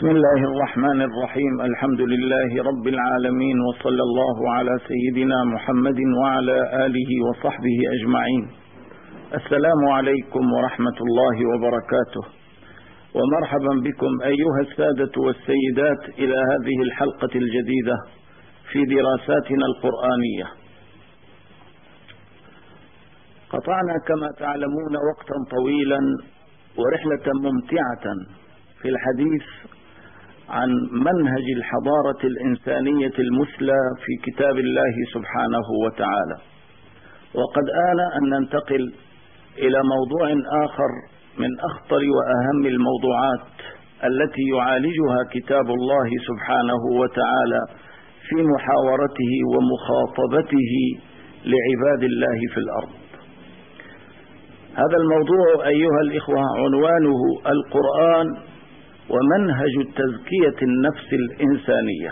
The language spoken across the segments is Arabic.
بسم الله الرحمن الرحيم. الحمد لله رب العالمين، وصلى الله على سيدنا محمد وعلى آله وصحبه أجمعين. السلام عليكم ورحمة الله وبركاته، ومرحبا بكم أيها السادة والسيدات إلى هذه الحلقة الجديدة في دراساتنا القرآنية. قطعنا كما تعلمون وقتا طويلا ورحلة ممتعة في الحديث عن منهج الحضارة الإنسانية المثلى في كتاب الله سبحانه وتعالى، وقد آن أن ننتقل إلى موضوع آخر من أخطر وأهم الموضوعات التي يعالجها كتاب الله سبحانه وتعالى في محاورته ومخاطبته لعباد الله في الأرض. هذا الموضوع أيها الإخوة عنوانه القرآن ومنهج التزكية النفس الإنسانية.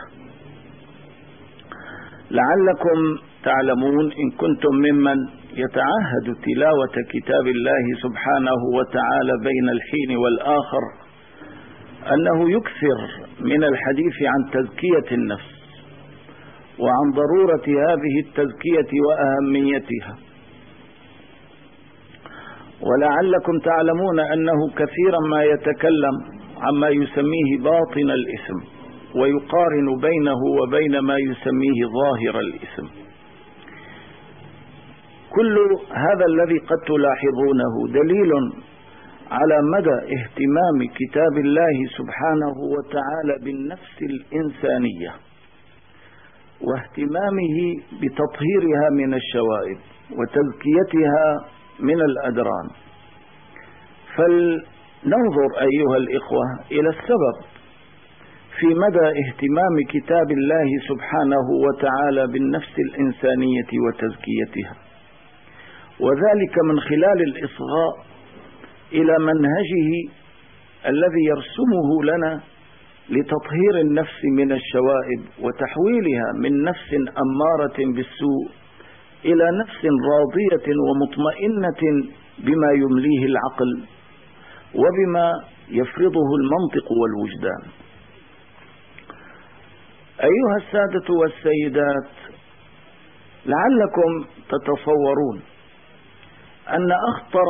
لعلكم تعلمون إن كنتم ممن يتعهد تلاوة كتاب الله سبحانه وتعالى بين الحين والآخر أنه يكثر من الحديث عن تزكية النفس وعن ضرورة هذه التزكية وأهميتها، ولعلكم تعلمون أنه كثيرا ما يتكلم عما يسميه باطن الإثم ويقارن بينه وبين ما يسميه ظاهر الإثم. كل هذا الذي قد تلاحظونه دليل على مدى اهتمام كتاب الله سبحانه وتعالى بالنفس الإنسانية واهتمامه بتطهيرها من الشوائب وتزكيتها من الأدران. فلننظر أيها الإخوة إلى السبب في مدى اهتمام كتاب الله سبحانه وتعالى بالنفس الإنسانية وتزكيتها، وذلك من خلال الإصغاء إلى منهجه الذي يرسمه لنا لتطهير النفس من الشوائب وتحويلها من نفس أمارة بالسوء إلى نفس راضية ومطمئنة بما يمليه العقل وبما يفرضه المنطق والوجدان. أيها السادة والسيدات، لعلكم تتصورون أن أخطر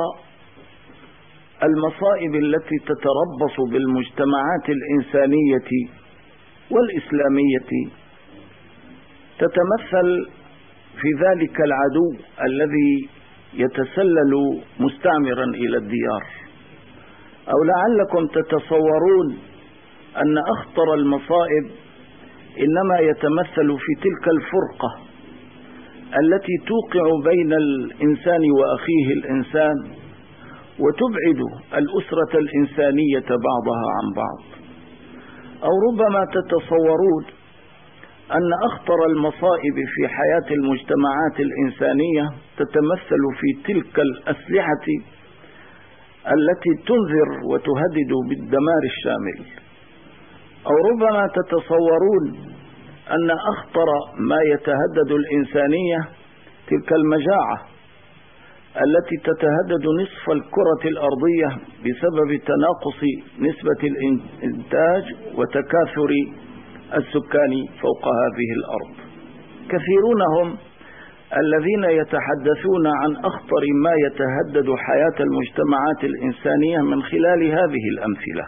المصائب التي تتربص بالمجتمعات الإنسانية والإسلامية تتمثل في ذلك العدو الذي يتسلل مستعمرا إلى الديار، أو لعلكم تتصورون أن أخطر المصائب إنما يتمثل في تلك الفرقة التي توقع بين الإنسان وأخيه الإنسان وتبعد الأسرة الإنسانية بعضها عن بعض. أو ربما تتصورون أن أخطر المصائب في حياة المجتمعات الإنسانية تتمثل في تلك الأسلحة التي تنذر وتهدد بالدمار الشامل. أو ربما تتصورون أن أخطر ما يتهدد الإنسانية تلك المجاعة التي تتهدد نصف الكرة الأرضية بسبب تناقص نسبة الإنتاج وتكاثر السكان فوق هذه الأرض. كثيرون هم الذين يتحدثون عن أخطر ما يتهدد حياة المجتمعات الإنسانية من خلال هذه الأمثلة.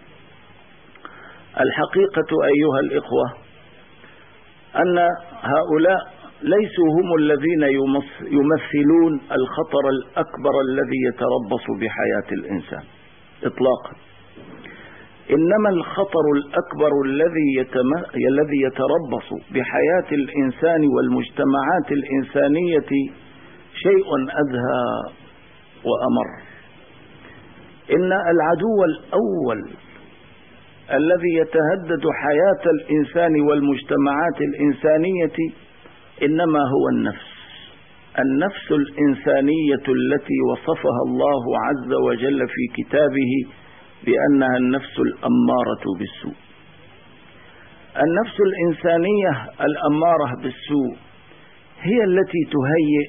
الحقيقة أيها الإخوة أن هؤلاء ليسوا هم الذين يمثلون الخطر الأكبر الذي يتربص بحياة الإنسان إطلاقا، إنما الخطر الأكبر الذي يتربص بحياة الإنسان والمجتمعات الإنسانية شيء أدهى وأمر. إن العدو الأول الذي يتهدد حياة الإنسان والمجتمعات الإنسانية إنما هو النفس الإنسانية التي وصفها الله عز وجل في كتابه بأنها النفس الأمارة بالسوء. النفس الإنسانية الأمارة بالسوء هي التي تهيئ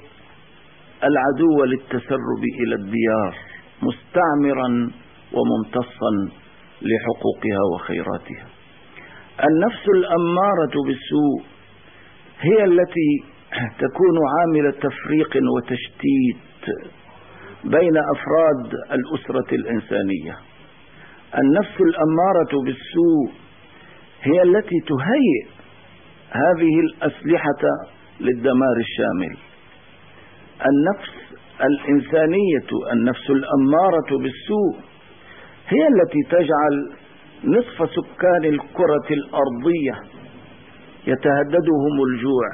العدو للتسرب إلى الديار مستعمرا وممتصا لحقوقها وخيراتها. النفس الأمارة بالسوء هي التي تكون عامل تفريق وتشتيت بين أفراد الأسرة الإنسانية. النفس الأمارة بالسوء هي التي تهيئ هذه الأسلحة للدمار الشامل. النفس الإنسانية، النفس الأمارة بالسوء، هي التي تجعل نصف سكان الكرة الأرضية يتهددهم الجوع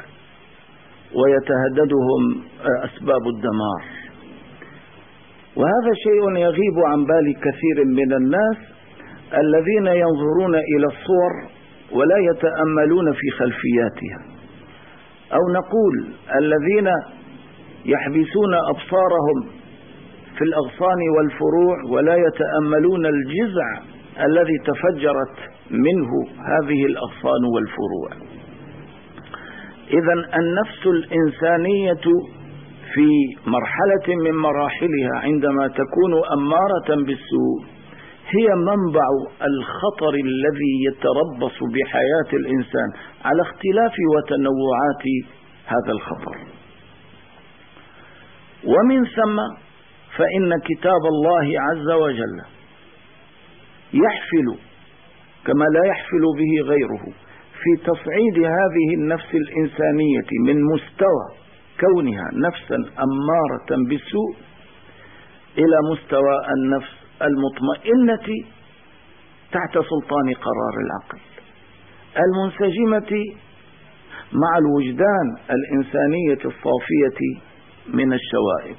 ويتهددهم أسباب الدمار. وهذا شيء يغيب عن بال كثير من الناس الذين ينظرون إلى الصور ولا يتأملون في خلفياتها، أو نقول الذين يحبسون أبصارهم في الأغصان والفروع ولا يتأملون الجذع الذي تفجرت منه هذه الأغصان والفروع. إذن النفس الإنسانية في مرحلة من مراحلها عندما تكون أمارة بالسوء هي منبع الخطر الذي يتربص بحياة الإنسان على اختلاف وتنوعات هذا الخطر. ومن ثم فإن كتاب الله عز وجل يحفل كما لا يحفل به غيره في تصعيد هذه النفس الإنسانية من مستوى كونها نفسا أمارة بالسوء إلى مستوى النفس المطمئنة تحت سلطان قرار العقل، المنسجمة مع الوجدان الإنسانية الصافية من الشوائب.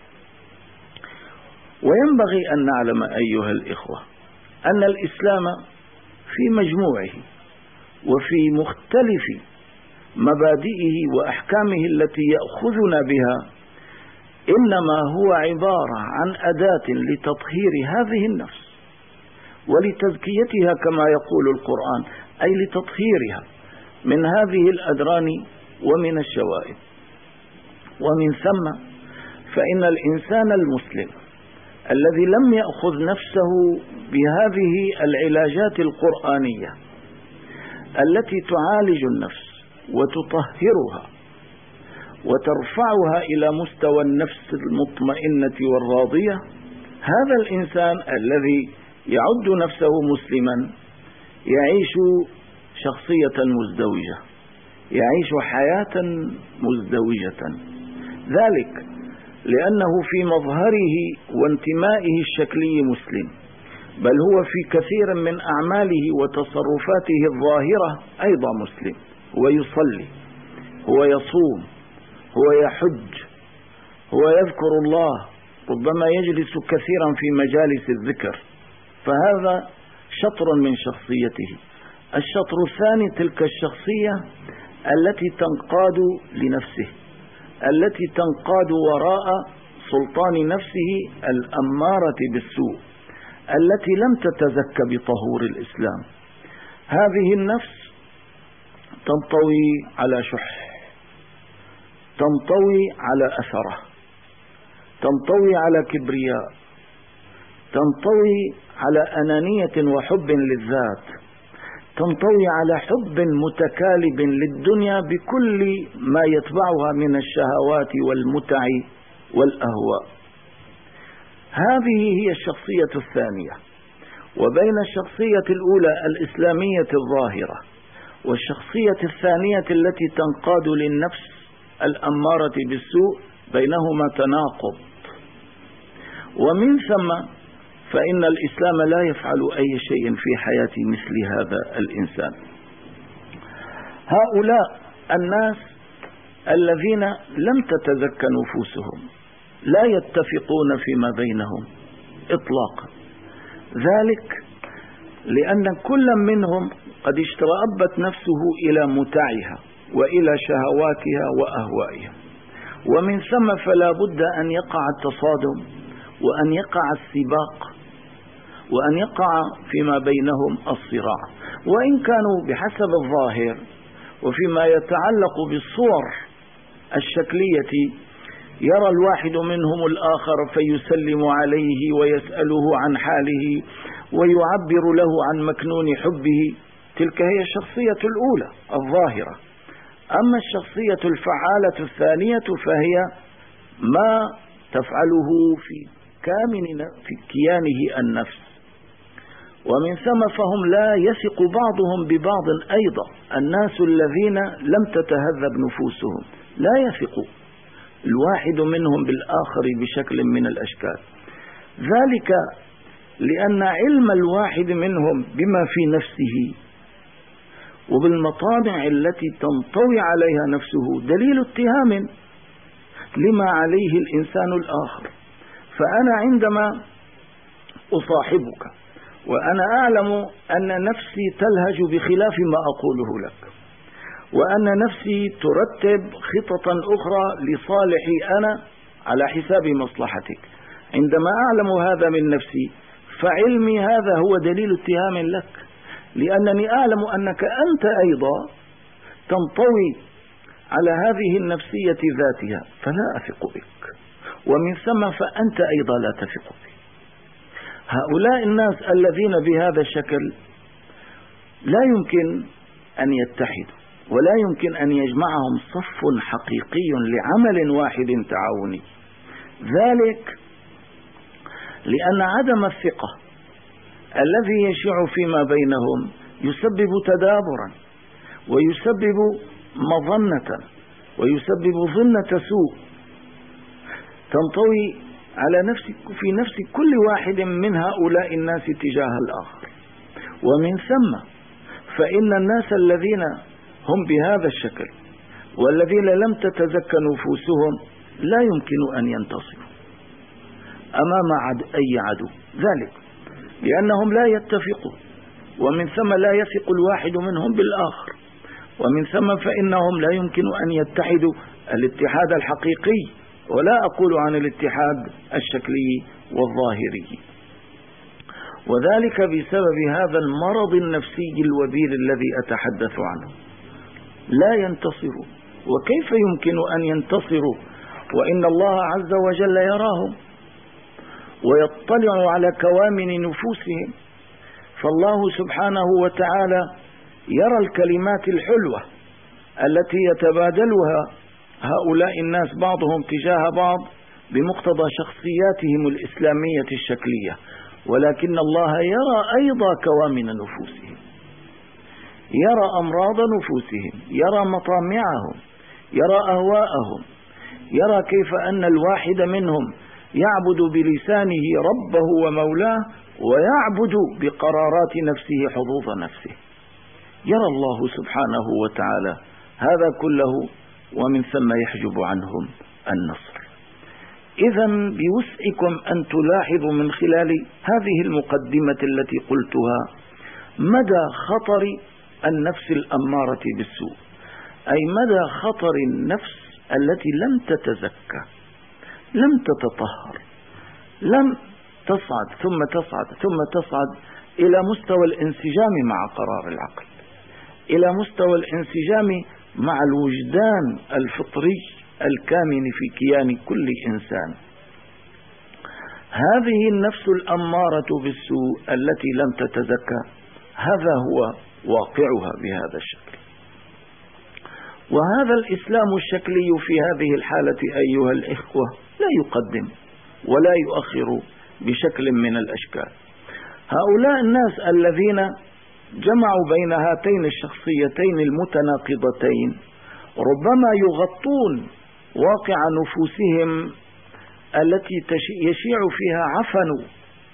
وينبغي أن نعلم أيها الإخوة أن الإسلام في مجموعه وفي مختلف مبادئه وأحكامه التي يأخذنا بها إنما هو عبارة عن أداة لتطهير هذه النفس ولتزكيتها كما يقول القرآن، أي لتطهيرها من هذه الأدران ومن الشوائب. ومن ثم فإن الإنسان المسلم الذي لم يأخذ نفسه بهذه العلاجات القرآنية التي تعالج النفس وتطهرها وترفعها إلى مستوى النفس المطمئنة والراضية، هذا الإنسان الذي يعد نفسه مسلما يعيش شخصية مزدوجة، يعيش حياة مزدوجة، ذلك لأنه في مظهره وانتمائه الشكلي مسلم، بل هو في كثير من أعماله وتصرفاته الظاهرة أيضا مسلم. هو يصلي، هو يصوم، هو يحج، هو يذكر الله، ربما يجلس كثيرا في مجالس الذكر، فهذا شطر من شخصيته. الشطر الثاني تلك الشخصية التي تنقاد لنفسه، التي تنقاد وراء سلطان نفسه الأمارة بالسوء، التي لم تتزكى بطهور الإسلام. هذه النفس تنطوي على شح، تنطوي على أثره، تنطوي على كبرياء، تنطوي على أنانية وحب للذات، تنطوي على حب متكالب للدنيا بكل ما يتبعها من الشهوات والمتع والأهواء. هذه هي الشخصية الثانية. وبين الشخصية الأولى الإسلامية الظاهرة والشخصية الثانية التي تنقاد للنفس الأمارة بالسوء بينهما تناقض. ومن ثم فإن الإسلام لا يفعل أي شيء في حياة مثل هذا الإنسان. هؤلاء الناس الذين لم تتزكى نفوسهم لا يتفقون فيما بينهم إطلاقا، ذلك لأن كل منهم قد اشترأبت نفسه إلى متاعها وإلى شهواتها وأهوائها، ومن ثم فلا بد أن يقع التصادم وأن يقع السباق وأن يقع فيما بينهم الصراع. وإن كانوا بحسب الظاهر وفيما يتعلق بالصور الشكلية يرى الواحد منهم الآخر فيسلم عليه ويسأله عن حاله ويعبر له عن مكنون حبه، تلك هي الشخصية الأولى الظاهرة. أما الشخصية الفعالة الثانية فهي ما تفعله في كيانه النفس. ومن ثم فهم لا يثق بعضهم ببعض أيضا. الناس الذين لم تتهذب نفوسهم لا يثق الواحد منهم بالآخر بشكل من الأشكال، ذلك لأن علم الواحد منهم بما في نفسه وبالمطامع التي تنطوي عليها نفسه دليل اتهام لما عليه الإنسان الآخر. فأنا عندما أصاحبك وأنا أعلم أن نفسي تلهج بخلاف ما أقوله لك، وأن نفسي ترتب خططا أخرى لصالحي أنا على حساب مصلحتك، عندما أعلم هذا من نفسي فعلمي هذا هو دليل اتهام لك، لأنني أعلم أنك أنت أيضا تنطوي على هذه النفسية ذاتها، فلا أثق بك، ومن ثم فأنت أيضا لا تثق بي. هؤلاء الناس الذين بهذا الشكل لا يمكن أن يتحدوا، ولا يمكن أن يجمعهم صف حقيقي لعمل واحد تعاوني، ذلك لأن عدم الثقة الذي يشيع فيما بينهم يسبب تدابرا، ويسبب مظنة، ويسبب ظنة سوء تنطوي على في نفس كل واحد من هؤلاء الناس تجاه الآخر. ومن ثم فإن الناس الذين هم بهذا الشكل والذين لم تتزكى نفوسهم لا يمكن أن ينتصروا أمام أي عدو، ذلك لأنهم لا يتفقوا، ومن ثم لا يثق الواحد منهم بالآخر، ومن ثم فإنهم لا يمكن أن يتحدوا الاتحاد الحقيقي، ولا أقول عن الاتحاد الشكلي والظاهري، وذلك بسبب هذا المرض النفسي الوبيل الذي أتحدث عنه. لا ينتصروا، وكيف يمكن أن ينتصروا وإن الله عز وجل يراهم ويطلع على كوامن نفوسهم؟ فالله سبحانه وتعالى يرى الكلمات الحلوة التي يتبادلها هؤلاء الناس بعضهم تجاه بعض بمقتضى شخصياتهم الإسلامية الشكلية، ولكن الله يرى أيضا كوامن نفوسهم، يرى أمراض نفوسهم، يرى مطامعهم، يرى أهواءهم، يرى كيف أن الواحد منهم يعبد بلسانه ربه ومولاه، ويعبد بقرارات نفسه حظوظ نفسه. يرى الله سبحانه وتعالى هذا كله، ومن ثم يحجب عنهم النصر. إذا بوسعكم أن تلاحظوا من خلال هذه المقدمة التي قلتها مدى خطر النفس الأمارة بالسوء، أي مدى خطر النفس التي لم تتزكى، لم تتطهر، لم تصعد ثم تصعد ثم تصعد إلى مستوى الانسجام مع قرار العقل، إلى مستوى الانسجام مع الوجدان الفطري الكامن في كيان كل إنسان. هذه النفس الأمارة بالسوء التي لم تتزكى هذا هو واقعها بهذا الشكل. وهذا الإسلام الشكلي في هذه الحالة أيها الإخوة لا يقدم ولا يؤخر بشكل من الأشكال. هؤلاء الناس الذين جمعوا بين هاتين الشخصيتين المتناقضتين ربما يغطون واقع نفوسهم التي يشيع فيها عفن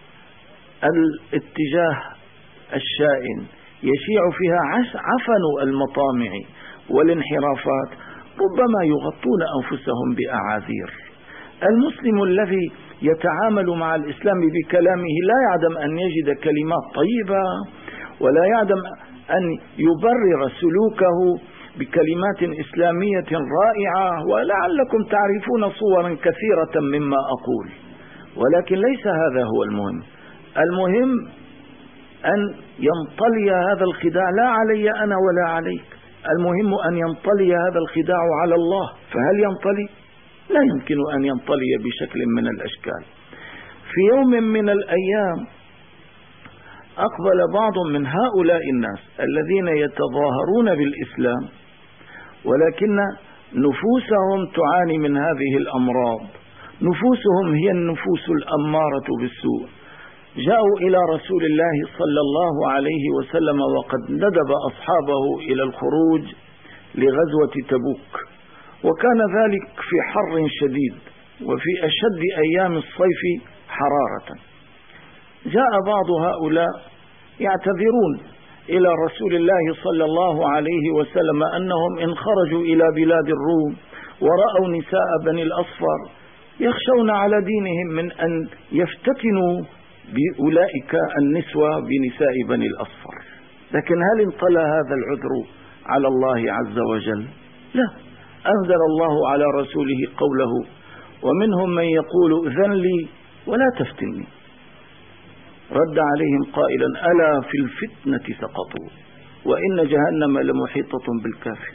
الاتجاه الشائن، يشيع فيها عفن المطامع والانحرافات، ربما يغطون أنفسهم بأعاذير. المسلم الذي يتعامل مع الإسلام بكلامه لا يعدم أن يجد كلمات طيبة، ولا يعدم أن يبرر سلوكه بكلمات إسلامية رائعة، ولعلكم تعرفون صورا كثيرة مما أقول، ولكن ليس هذا هو المهم. المهم أن ينطلي هذا الخداع لا علي أنا ولا عليك، المهم أن ينطلي هذا الخداع على الله. فهل ينطلي؟ لا يمكن أن ينطلي بشكل من الأشكال. في يوم من الأيام أقبل بعض من هؤلاء الناس الذين يتظاهرون بالإسلام ولكن نفوسهم تعاني من هذه الأمراض، نفوسهم هي النفوس الأمارة بالسوء. جاءوا إلى رسول الله صلى الله عليه وسلم وقد ندب أصحابه إلى الخروج لغزوة تبوك، وكان ذلك في حر شديد وفي أشد أيام الصيف حرارة. جاء بعض هؤلاء يعتذرون إلى رسول الله صلى الله عليه وسلم أنهم إن خرجوا إلى بلاد الروم ورأوا نساء بني الأصفر يخشون على دينهم من أن يفتتنوا بأولئك النسوة بنساء بني الأصفر. لكن هل انطلى هذا العذر على الله عز وجل؟ لا، أنزل الله على رسوله قوله: ومنهم من يقول إذن لي ولا تفتني. رد عليهم قائلا: ألا في الفتنة سقطوا وإن جهنم لمحيطة بالكافر.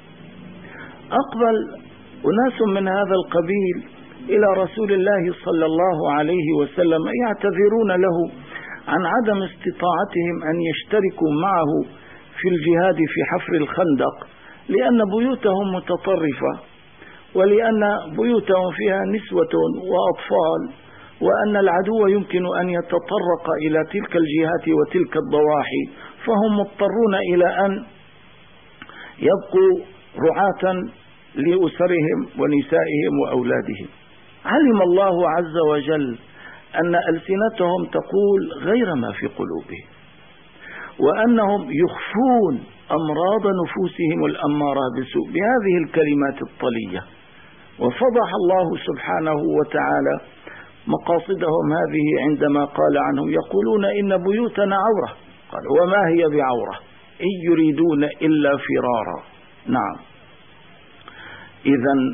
أقبل أناس من هذا القبيل إلى رسول الله صلى الله عليه وسلم يعتذرون له عن عدم استطاعتهم أن يشتركوا معه في الجهاد في حفر الخندق، لأن بيوتهم متطرفة، ولأن بيوتهم فيها نسوة وأطفال، وأن العدو يمكن أن يتطرق إلى تلك الجهات وتلك الضواحي، فهم مضطرون إلى أن يبقوا رعاة لأسرهم ونسائهم وأولادهم. علم الله عز وجل أن ألسنتهم تقول غير ما في قلوبهم، وأنهم يخفون أمراض نفوسهم الأمارة بالسوء بهذه الكلمات الطلية، وفضح الله سبحانه وتعالى مقاصدهم هذه عندما قال عنهم: يقولون إن بيوتنا عورة. قال: وما هي بعورة إن يريدون إلا فرارا. نعم، إذن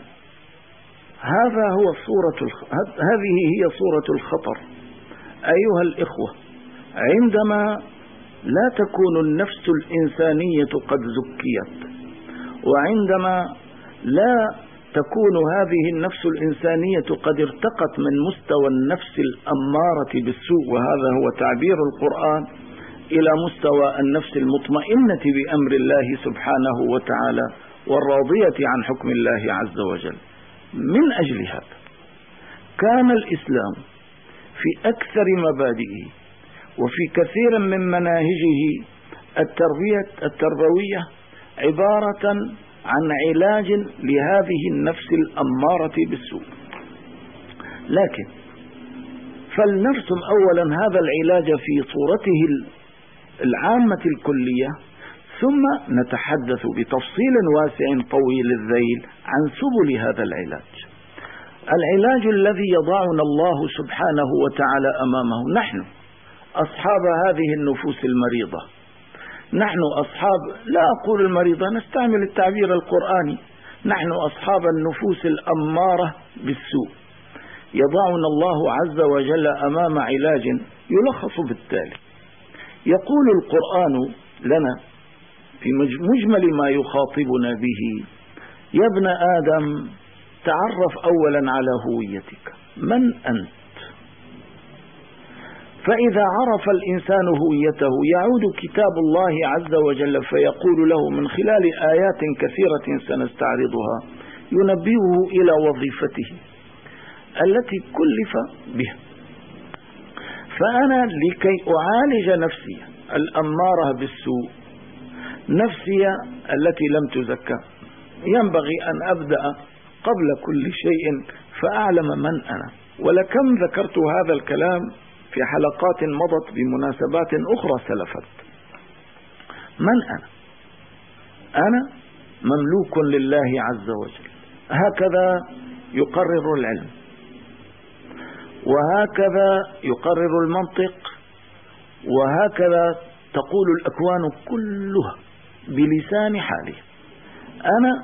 هذه هي صورة الخطر أيها الإخوة، عندما لا تكون النفس الإنسانية قد زكيت، وعندما لا تكون هذه النفس الإنسانية قد ارتقت من مستوى النفس الأمارة بالسوء، وهذا هو تعبير القرآن، إلى مستوى النفس المطمئنة بأمر الله سبحانه وتعالى والراضية عن حكم الله عز وجل. من أجل هذا كان الإسلام في أكثر مبادئه وفي كثير من مناهجه التربوية عبارة عن علاج لهذه النفس الأمارة بالسوء. لكن فلنرسم أولا هذا العلاج في صورته العامة الكلية، ثم نتحدث بتفصيل واسع طويل الذيل عن سبل هذا العلاج. العلاج الذي يضعنا الله سبحانه وتعالى أمامه، نحن أصحاب هذه النفوس المريضة، نحن أصحاب، لا أقول المريضة، نستعمل التعبير القرآني، نحن أصحاب النفوس الأمارة بالسوء. يضعنا الله عز وجل أمام علاج يلخص بالتالي: يقول القرآن لنا في مجمل ما يخاطبنا به: يا ابن آدم تعرف أولا على هويتك، من أنت؟ فإذا عرف الإنسان هويته يعود كتاب الله عز وجل فيقول له من خلال آيات كثيرة سنستعرضها، ينبهه إلى وظيفته التي كلف بها. فأنا لكي أعالج نفسي الأمارة بالسوء، نفسي التي لم تزكى، ينبغي أن أبدأ قبل كل شيء فأعلم من أنا. ولكم ذكرت هذا الكلام في حلقات مضت بمناسبات أخرى سلفت. من أنا؟ أنا مملوك لله عز وجل، هكذا يقرر العلم، وهكذا يقرر المنطق، وهكذا تقول الأكوان كلها بلسان حاله. أنا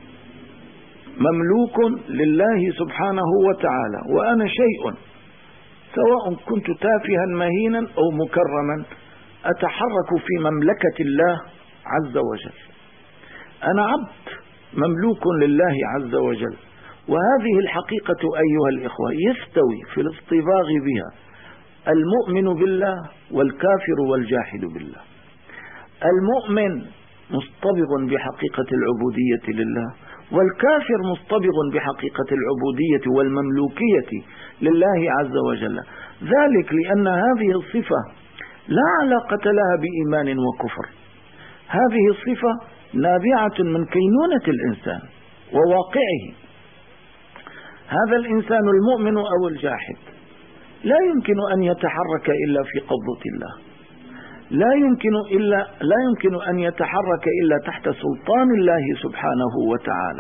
مملوك لله سبحانه وتعالى، وأنا شيء، سواء كنت تافها مهينا أو مكرما، أتحرك في مملكة الله عز وجل. أنا عبد مملوك لله عز وجل، وهذه الحقيقة أيها الإخوة يستوي في الاصطباغ بها المؤمن بالله والكافر والجاحد بالله. المؤمن مصطبغ بحقيقة العبودية لله، والكافر مصطبغ بحقيقة العبودية والمملوكية لله عز وجل. ذلك لأن هذه الصفة لا علاقة لها بإيمان وكفر، هذه الصفة نابعة من كينونة الإنسان وواقعه. هذا الإنسان المؤمن أو الجاحد لا يمكن أن يتحرك إلا في قبضة الله، لا يمكن أن يتحرك إلا تحت سلطان الله سبحانه وتعالى.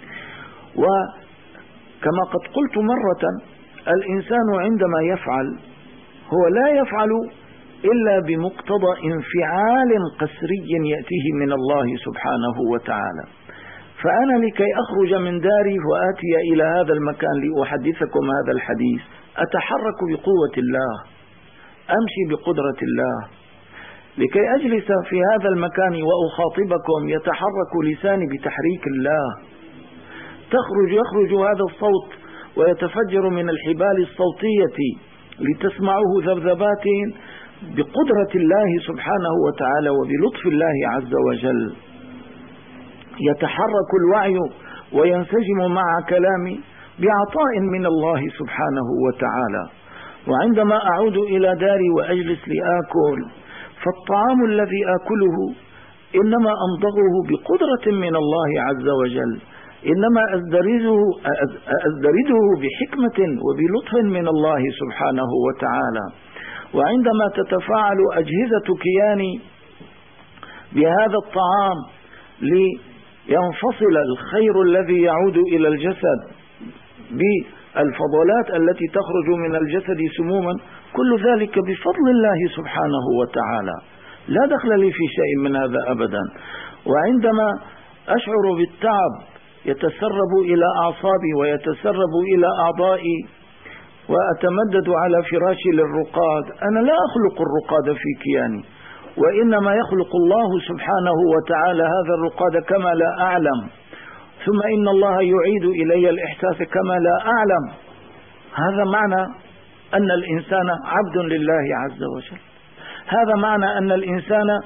وكما قد قلت مرة، الإنسان عندما يفعل هو لا يفعل إلا بمقتضى انفعال قسري يأتيه من الله سبحانه وتعالى. فأنا لكي أخرج من داري وآتي إلى هذا المكان لأحدثكم هذا الحديث أتحرك بقوة الله، أمشي بقدرة الله. لكي أجلس في هذا المكان وأخاطبكم يتحرك لساني بتحريك الله. يخرج هذا الصوت ويتفجر من الحبال الصوتية لتسمعه ذبذبات بقدرة الله سبحانه وتعالى وبلطف الله عز وجل. يتحرك الوعي وينسجم مع كلامي بعطاء من الله سبحانه وتعالى. وعندما أعود إلى داري وأجلس لآكل، فالطعام الذي آكله إنما أمضغه بقدرة من الله عز وجل، إنما أزدرده بحكمة وبلطف من الله سبحانه وتعالى. وعندما تتفاعل أجهزة كياني بهذا الطعام لينفصل الخير الذي يعود إلى الجسد بالفضلات التي تخرج من الجسد سموما، كل ذلك بفضل الله سبحانه وتعالى، لا دخل لي في شيء من هذا أبدا. وعندما أشعر بالتعب يتسرب إلى أعصابي ويتسرب إلى أعضائي وأتمدد على فراشي للرقاد، أنا لا أخلق الرقاد في كياني، وإنما يخلق الله سبحانه وتعالى هذا الرقاد كما لا أعلم، ثم إن الله يعيد إلي الإحساس كما لا أعلم. هذا معنى أن الإنسان عبد لله عز وجل، هذا معنى أن الإنسان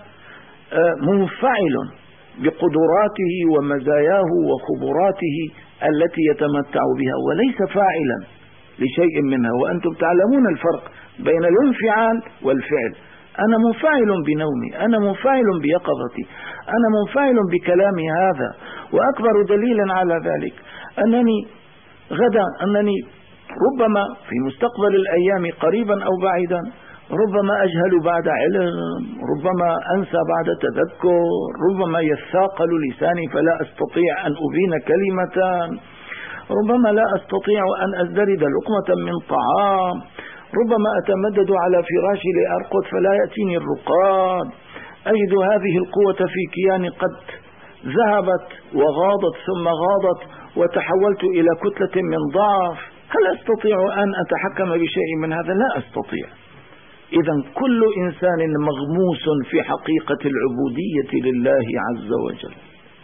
منفعل بقدراته ومزاياه وخبراته التي يتمتع بها، وليس فاعلا لشيء منها. وأنتم تعلمون الفرق بين الانفعال والفعل. أنا منفعل بنومي، أنا منفعل بيقظتي، أنا منفعل بكلامي هذا. وأكبر دليل على ذلك أنني غدا ربما في مستقبل الأيام قريبا أو بعيدا ربما أجهل بعد علم، ربما أنسى بعد تذكر، ربما يثاقل لساني فلا أستطيع أن أبين كلمة، ربما لا أستطيع أن أزدرد لقمة من طعام، ربما أتمدد على فراشي لأرقد فلا يأتيني الرقاد. أجد هذه القوة في كياني قد ذهبت وغاضت ثم غاضت وتحولت إلى كتلة من ضعف. هل أستطيع أن أتحكم بشيء من هذا؟ لا أستطيع. إذن كل إنسان مغموس في حقيقة العبودية لله عز وجل،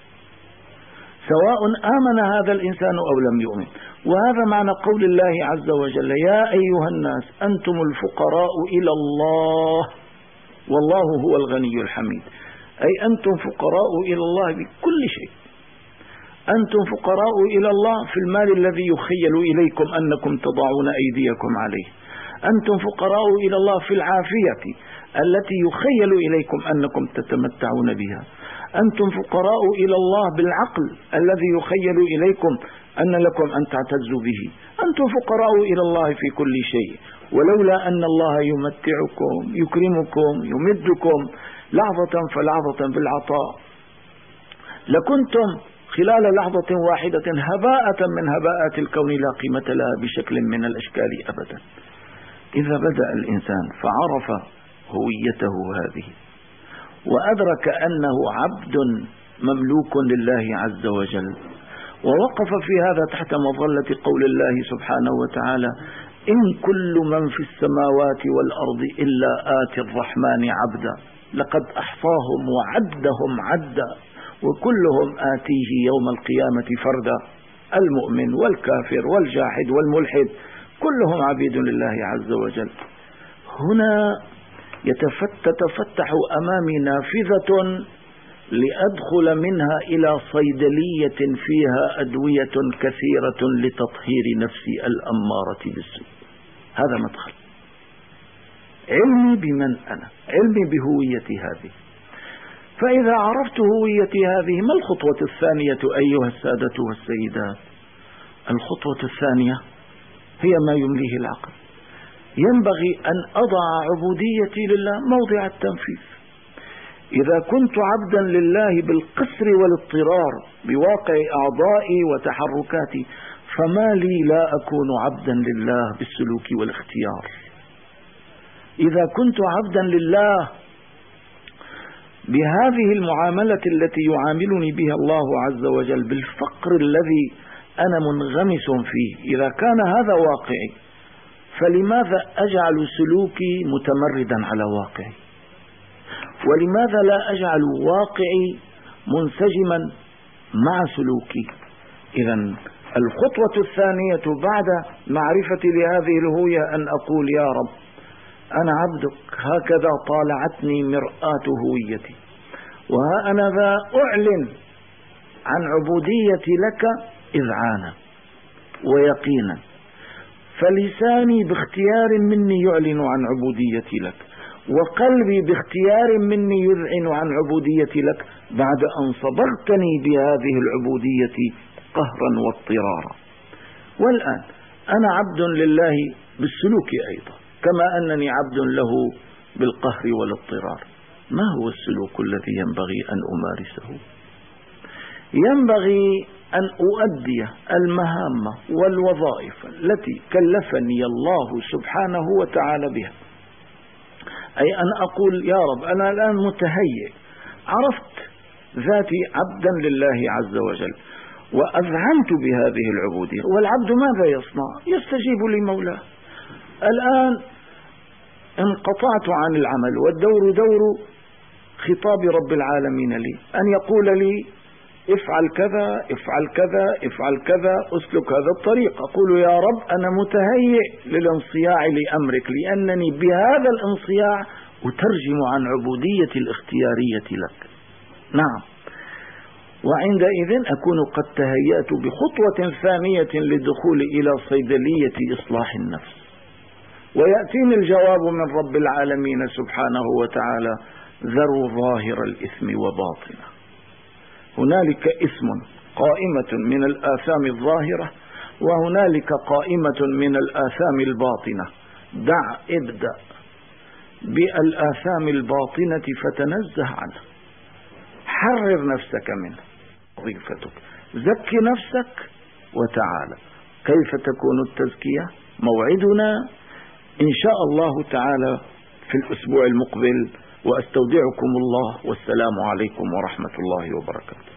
سواء آمن هذا الإنسان أو لم يؤمن. وهذا معنى قول الله عز وجل: يا أيها الناس أنتم الفقراء إلى الله والله هو الغني الحميد. أي أنتم فقراء إلى الله بكل شيء، أنتم فقراء إلى الله في المال الذي يخيل إليكم أنكم تضعون أيديكم عليه، أنتم فقراء إلى الله في العافية التي يخيل إليكم أنكم تتمتعون بها، أنتم فقراء إلى الله بالعقل الذي يخيل إليكم أن لكم أن تعتزوا به، أنتم فقراء إلى الله في كل شيء. ولولا أن الله يمتعكم يكرمكم يمدكم لحظة فلحظة بالعطاء لكنتم خلال لحظة واحدة هباءة من هباءات الكون لا قيمة لها بشكل من الأشكال أبدا. إذا بدأ الإنسان فعرف هويته هذه وأدرك أنه عبد مملوك لله عز وجل، ووقف في هذا تحت مظلة قول الله سبحانه وتعالى: إن كل من في السماوات والأرض إلا آتي الرحمن عبدا لقد أحصاهم وعدهم عدا وكلهم آتيه يوم القيامة فردا. المؤمن والكافر والجاحد والملحد كلهم عبيد لله عز وجل. هنا تتفتح أمامي نافذة لأدخل منها إلى صيدلية فيها أدوية كثيرة لتطهير نفسي الأمارة بالسوء. هذا مدخل علمي بمن أنا، علمي بهويتي هذه. فإذا عرفت هويتي هذه، ما الخطوة الثانية أيها السادة والسيدات؟ الخطوة الثانية هي ما يمليه العقل. ينبغي أن أضع عبوديتي لله موضع التنفيذ. إذا كنت عبدا لله بالقسر والاضطرار بواقع أعضائي وتحركاتي، فما لي لا أكون عبدا لله بالسلوك والاختيار. إذا كنت عبدا لله بهذه المعاملة التي يعاملني بها الله عز وجل، بالفقر الذي أنا منغمس فيه، إذا كان هذا واقعي، فلماذا أجعل سلوكي متمردا على واقعي؟ ولماذا لا أجعل واقعي منسجما مع سلوكي؟ إذن الخطوة الثانية بعد معرفتي لهذه الهوية أن أقول: يا رب، أنا عبدك، هكذا طالعتني مرآة هويتي، وها أنا ذا أعلن عن عبوديتي لك إذعانا ويقينا. فلساني باختيار مني يعلن عن عبوديتي لك، وقلبي باختيار مني يذعن عن عبوديتي لك، بعد أن صبغتني بهذه العبودية قهرا واضطرارا. والآن أنا عبد لله بالسلوك أيضا، كما أنني عبد له بالقهر والاضطرار. ما هو السلوك الذي ينبغي أن أمارسه؟ ينبغي أن أؤدي المهام والوظائف التي كلفني الله سبحانه وتعالى بها. أي أن أقول: يا رب، أنا الآن متهيئ، عرفت ذاتي عبدا لله عز وجل، وأذعنت بهذه العبودية. والعبد ماذا يصنع؟ يستجيب لمولاه. الآن انقطعت عن العمل، والدور دور خطاب رب العالمين لي، أن يقول لي: افعل كذا، افعل كذا، افعل كذا، اسلك هذا الطريق. أقول: يا رب، أنا متهيئ للانصياع لأمرك، لأنني بهذا الانصياع أترجم عن عبودية الاختيارية لك. نعم، وعندئذ أكون قد تهيأت بخطوة ثانية للدخول إلى صيدلية إصلاح النفس، ويأتيني الجواب من رب العالمين سبحانه وتعالى: ذروا ظاهر الإثم وباطنه. هنالك اسم قائمة من الآثام الظاهرة، وهنالك قائمة من الآثام الباطنة. ابدأ بالآثام الباطنة فتنزه عنه، حرر نفسك منه. وظيفتك زكي نفسك وتعالى. كيف تكون التزكية؟ موعدنا إن شاء الله تعالى في الأسبوع المقبل، وأستودعكم الله، والسلام عليكم ورحمة الله وبركاته.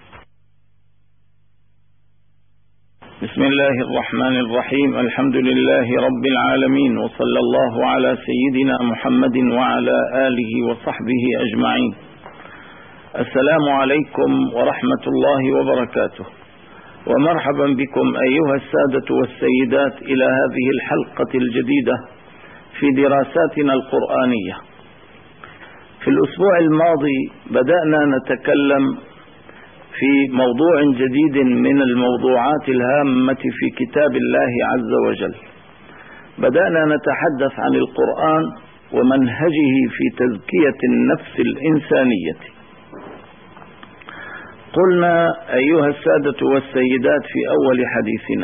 بسم الله الرحمن الرحيم. الحمد لله رب العالمين، وصلى الله على سيدنا محمد وعلى آله وصحبه أجمعين. السلام عليكم ورحمة الله وبركاته، ومرحبا بكم أيها السادة والسيدات إلى هذه الحلقة الجديدة في دراساتنا القرآنية. في الأسبوع الماضي بدأنا نتكلم في موضوع جديد من الموضوعات الهامة في كتاب الله عز وجل. بدأنا نتحدث عن القرآن ومنهجه في تزكية النفس الإنسانية. قلنا أيها السادة والسيدات في أول حديثنا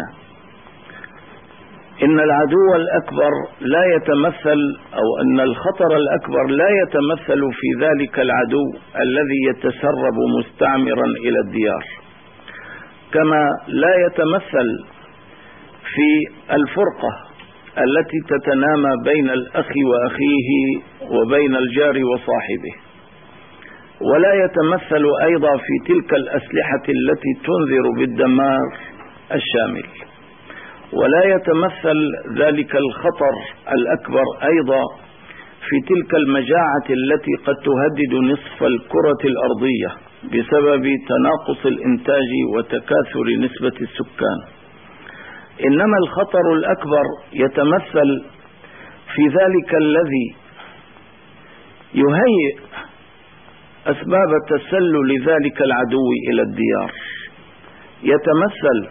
إن العدو الأكبر لا يتمثل، أو أن الخطر الأكبر لا يتمثل في ذلك العدو الذي يتسرب مستعمرا إلى الديار، كما لا يتمثل في الفرقة التي تتنامى بين الأخ وأخيه وبين الجار وصاحبه، ولا يتمثل أيضا في تلك الأسلحة التي تنذر بالدمار الشامل، ولا يتمثل ذلك الخطر الأكبر أيضا في تلك المجاعة التي قد تهدد نصف الكرة الأرضية بسبب تناقص الإنتاج وتكاثر نسبة السكان. إنما الخطر الأكبر يتمثل في ذلك الذي يهيئ أسباب تسلل ذلك العدو إلى الديار، يتمثل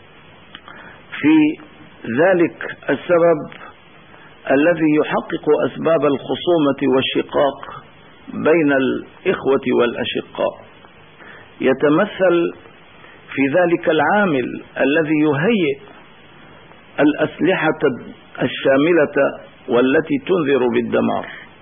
في ذلك السبب الذي يحقق أسباب الخصومة والشقاق بين الإخوة والأشقاء، يتمثل في ذلك العامل الذي يهيئ الأسلحة الشاملة والتي تنذر بالدمار.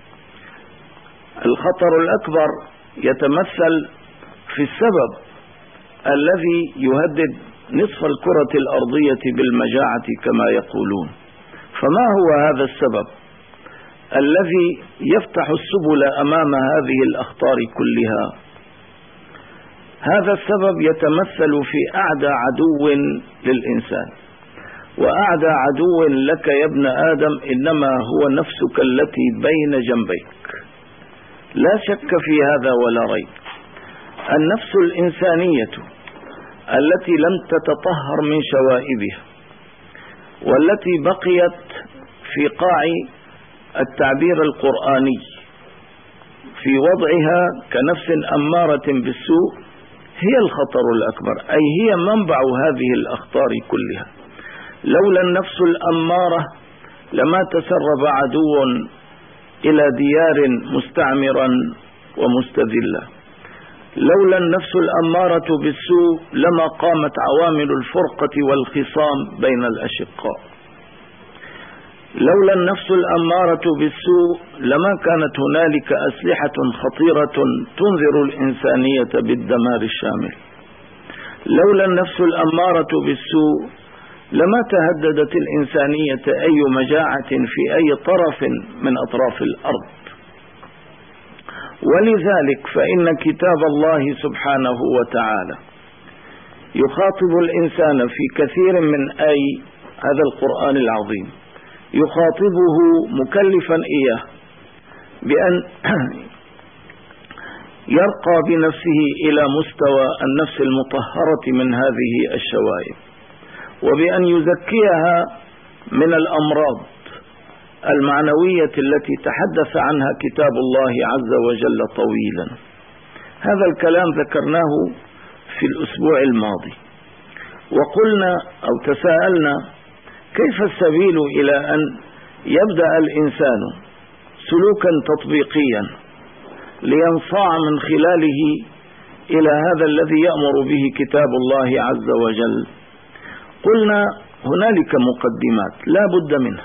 الخطر الأكبر يتمثل في السبب الذي يهدد نصف الكرة الأرضية بالمجاعة كما يقولون. فما هو هذا السبب الذي يفتح السبل أمام هذه الأخطار كلها؟ هذا السبب يتمثل في أعدى عدو للإنسان، وأعدى عدو لك يا ابن آدم إنما هو نفسك التي بين جنبيك، لا شك في هذا ولا ريب. النفس الإنسانية التي لم تتطهر من شوائبها، والتي بقيت في قاع التعبير القرآني في وضعها كنفس أمارة بالسوء، هي الخطر الأكبر، أي هي منبع هذه الأخطار كلها. لولا النفس الأمارة لما تسرب عدو إلى ديار مستعمرا ومستذلة. لولا النفس الأمارة بالسوء لما قامت عوامل الفرقة والخصام بين الأشقاء. لولا النفس الأمارة بالسوء لما كانت هنالك أسلحة خطيرة تنذر الإنسانية بالدمار الشامل. لولا النفس الأمارة بالسوء لما تهددت الإنسانية أي مجاعة في أي طرف من أطراف الأرض. ولذلك فإن كتاب الله سبحانه وتعالى يخاطب الإنسان في كثير من هذا القرآن العظيم، يخاطبه مكلفا إياه بأن يرقى بنفسه إلى مستوى النفس المطهرة من هذه الشوائب، وبأن يزكيها من الأمراض المعنوية التي تحدث عنها كتاب الله عز وجل طويلا. هذا الكلام ذكرناه في الأسبوع الماضي، وقلنا أو تساءلنا كيف السبيل إلى أن يبدأ الإنسان سلوكا تطبيقيا لينصاع من خلاله إلى هذا الذي يأمر به كتاب الله عز وجل. قلنا هنالك مقدمات لا بد منها.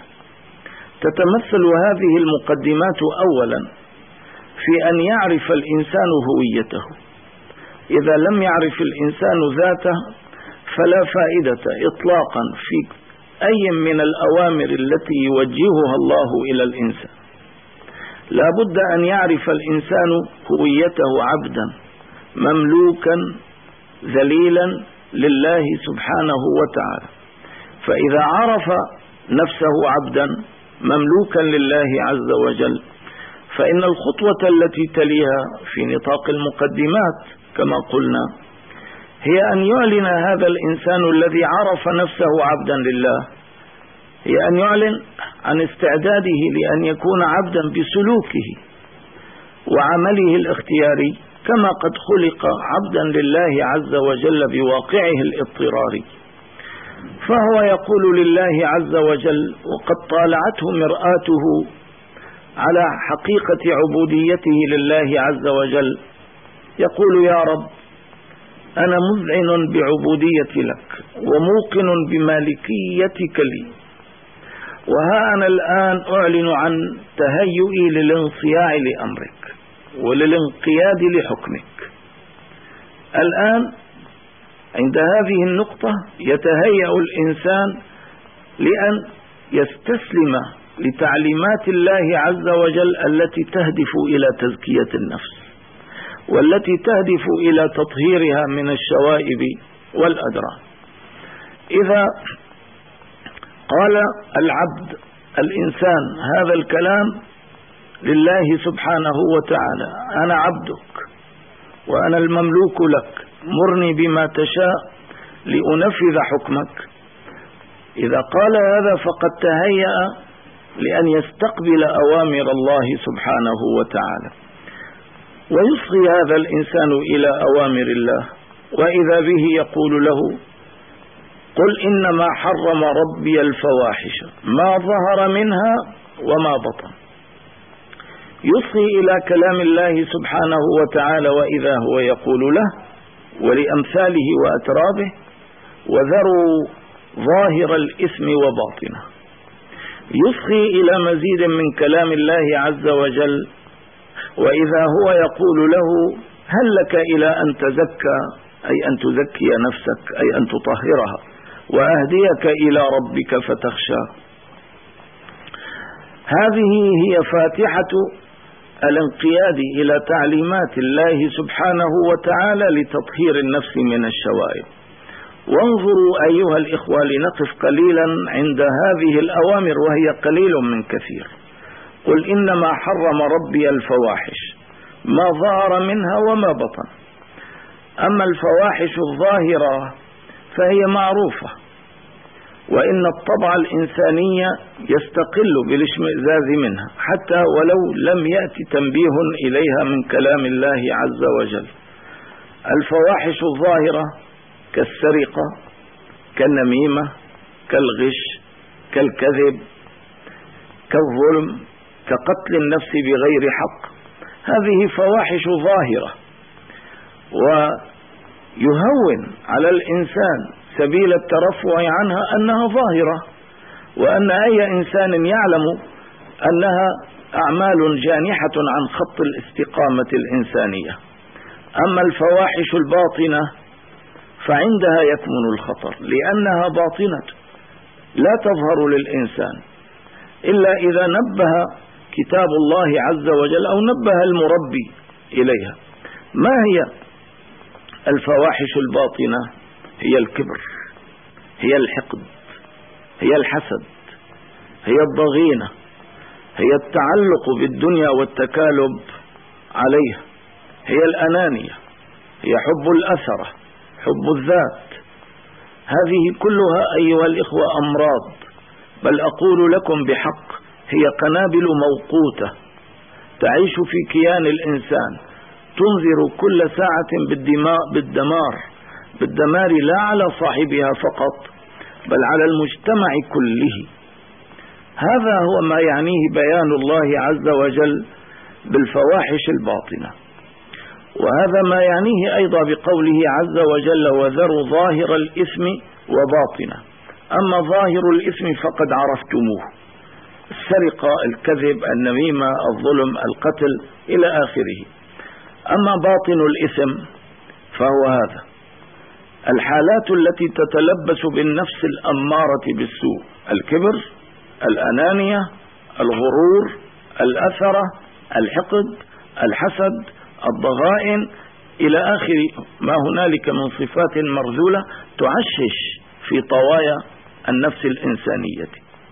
تتمثل هذه المقدمات أولا في أن يعرف الإنسان هويته. إذا لم يعرف الإنسان ذاته فلا فائدة إطلاقا في أي من الأوامر التي يوجهها الله إلى الإنسان. لا بد أن يعرف الإنسان هويته عبدا مملوكا ذليلا لله سبحانه وتعالى. فإذا عرف نفسه عبدا مملوكا لله عز وجل فإن الخطوة التي تليها في نطاق المقدمات كما قلنا هي أن يعلن هذا الإنسان الذي عرف نفسه عبدا لله، هي أن يعلن عن استعداده لأن يكون عبدا بسلوكه وعمله الاختياري كما قد خلق عبدا لله عز وجل بواقعه الاضطراري. فهو يقول لله عز وجل وقد طالعته مرآته على حقيقة عبوديته لله عز وجل، يقول يا رب أنا مذعن بعبوديتي لك وموقن بمالكيتك لي، وها أنا الآن أعلن عن تهيئي للانصياع لأمرك وللانقياد لحكمك. الآن عند هذه النقطة يتهيأ الإنسان لأن يستسلم لتعليمات الله عز وجل التي تهدف إلى تزكية النفس والتي تهدف إلى تطهيرها من الشوائب والأدران. إذا قال العبد الإنسان هذا الكلام لله سبحانه وتعالى أنا عبدك وأنا المملوك لك مرني بما تشاء لأنفذ حكمك، إذا قال هذا فقد تهيأ لأن يستقبل أوامر الله سبحانه وتعالى، ويصغي هذا الإنسان إلى أوامر الله، وإذا به يقول له: قل إنما حرم ربي الفواحش ما ظهر منها وما بطن. يصغي إلى كلام الله سبحانه وتعالى، وإذا هو يقول له ولأمثاله وأترابه: وذروا ظاهر الإثم وباطنه. يصغي إلى مزيد من كلام الله عز وجل، وإذا هو يقول له: هل لك إلى أن تزكى، أي أن تزكي نفسك، أي أن تطهرها، وأهديك إلى ربك فتخشى. هذه هي فاتحة الانقياد إلى تعليمات الله سبحانه وتعالى لتطهير النفس من الشوائب. وانظروا أيها الإخوة لنقف قليلا عند هذه الأوامر، وهي قليل من كثير. قل إنما حرم ربي الفواحش ما ظهر منها وما بطن. أما الفواحش الظاهرة فهي معروفة، وإن الطبع الإنساني يستقل بالاشمئزاز منها حتى ولو لم يأتي تنبيه إليها من كلام الله عز وجل. الفواحش الظاهرة كالسرقة، كالنميمة، كالغش، كالكذب، كالظلم، كقتل النفس بغير حق، هذه فواحش ظاهرة، ويهون على الإنسان سبيل الترفع عنها أنها ظاهرة، وأن أي إنسان يعلم أنها أعمال جانحة عن خط الاستقامة الإنسانية. أما الفواحش الباطنة فعندها يكمن الخطر، لأنها باطنة لا تظهر للإنسان إلا إذا نبه كتاب الله عز وجل أو نبه المربي إليها. ما هي الفواحش الباطنة؟ هي الكبر، هي الحقد، هي الحسد، هي الضغينة، هي التعلق بالدنيا والتكالب عليها، هي الأنانية، هي حب الأثرة، حب الذات. هذه كلها أيها الإخوة أمراض، بل أقول لكم بحق هي قنابل موقوتة تعيش في كيان الإنسان، تنذر كل ساعة بالدمار لا على صاحبها فقط بل على المجتمع كله. هذا هو ما يعنيه بيان الله عز وجل بالفواحش الباطنة، وهذا ما يعنيه أيضا بقوله عز وجل: وذروا ظاهر الإثم وباطنه. أما ظاهر الإثم فقد عرفتموه: السرقة، الكذب، النميمة، الظلم، القتل إلى آخره. أما باطن الإثم فهو هذا: الحالات التي تتلبس بالنفس الأمارة بالسوء: الكبر، الأنانية، الغرور، الأثرة، الحقد، الحسد، الضغائن إلى آخر ما هنالك من صفات مرذولة تعشش في طوايا النفس الإنسانية.